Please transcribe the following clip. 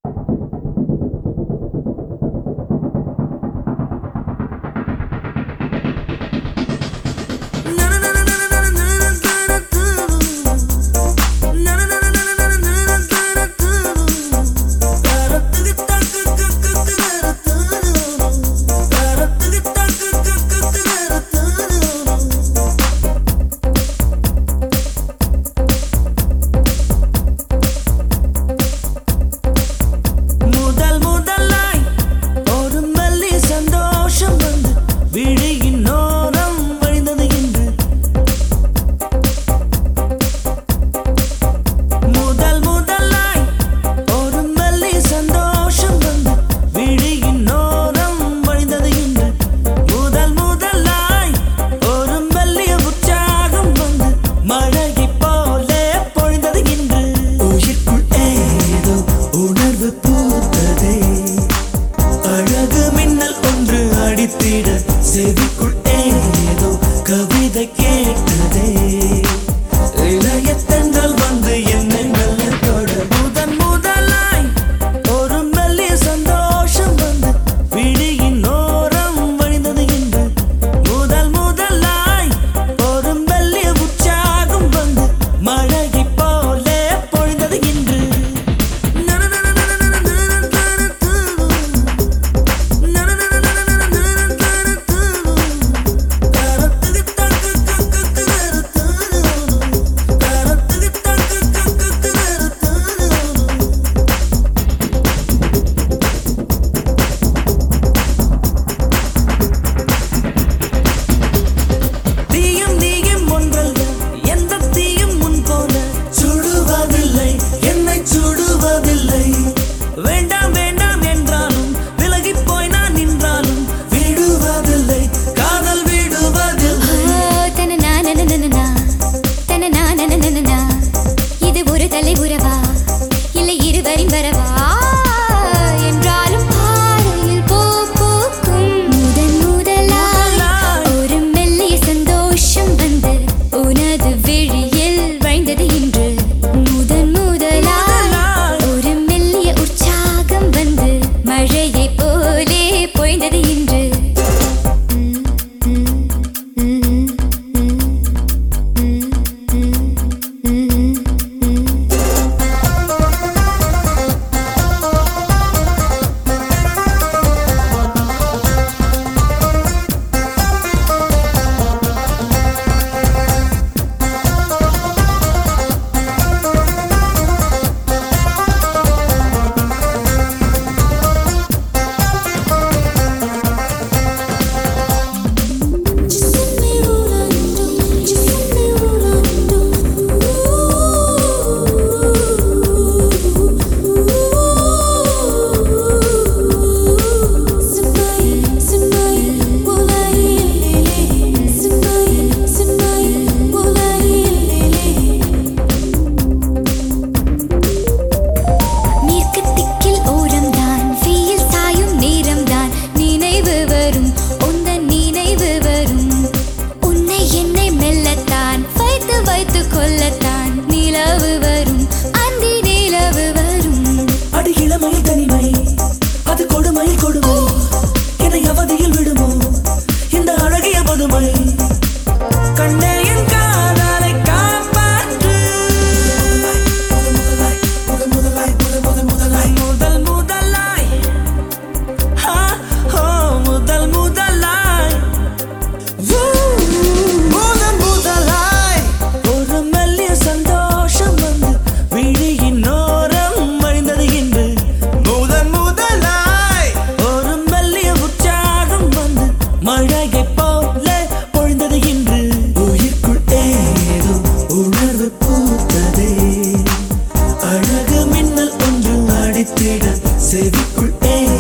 செவிக்குள் ஏதோ கவிதை கேட்டதே இளையத்தென்றல் வந்து என்னை மெல்ல தொட முதன் முதலாய் ஒரு மெல்லிய சந்தோஷம் வந்து விழியின் ஓரம் வழிந்தது என்று முதல் முதலாய் ஒரு மெல்லிய உற்சாகம் வந்து மழையை போலே பொழிந்தது என்று வேண்டாம் வேண்டாம் என்றாலும் விலகி போய் நான் நின்றாலும் விடுவதில்லை காதல் விடுவதில்லை இது ஒரு தலை உறவா இல்லை இருவரின் வரவா என்றாலும் பாறையில் பூ பூக்கும் முதன் முதலாய் ஒரு மெல்லிய சந்தோஷம் வந்து உனது விழியில் வாழ்ந்தது இன்று முதன் முதலாய் ஒரு மெல்லிய உற்சாகம் வந்து மழையை போலே பொழிந்தது இன்று கொல்லத்தான் நிலவு வரும் அந்தி நிலவு வரும் அடி இளமை தனிமை அது கொடுமை கொடுமை என்னை அவதியில் விடுமோ இந்த அழகிய பதுமை கண்ணே என் காதலை காப்பாற்று முதல் முதலாய் முதல் முதலாய் ஒரு மெல்லிய சந்தோஷம் வந்து விழியின் ஓரம் வழிந்தது என்று முதன் முதலாய் ஒரு மெல்லிய உற்சாகம் வந்து மழையை போல பொழிந்தது என்று உயிர்க்குள் ஏதோ உணர்வு பூத்ததே அழகு மின்னல் ஒன்று அடித்திட செவிக்குள்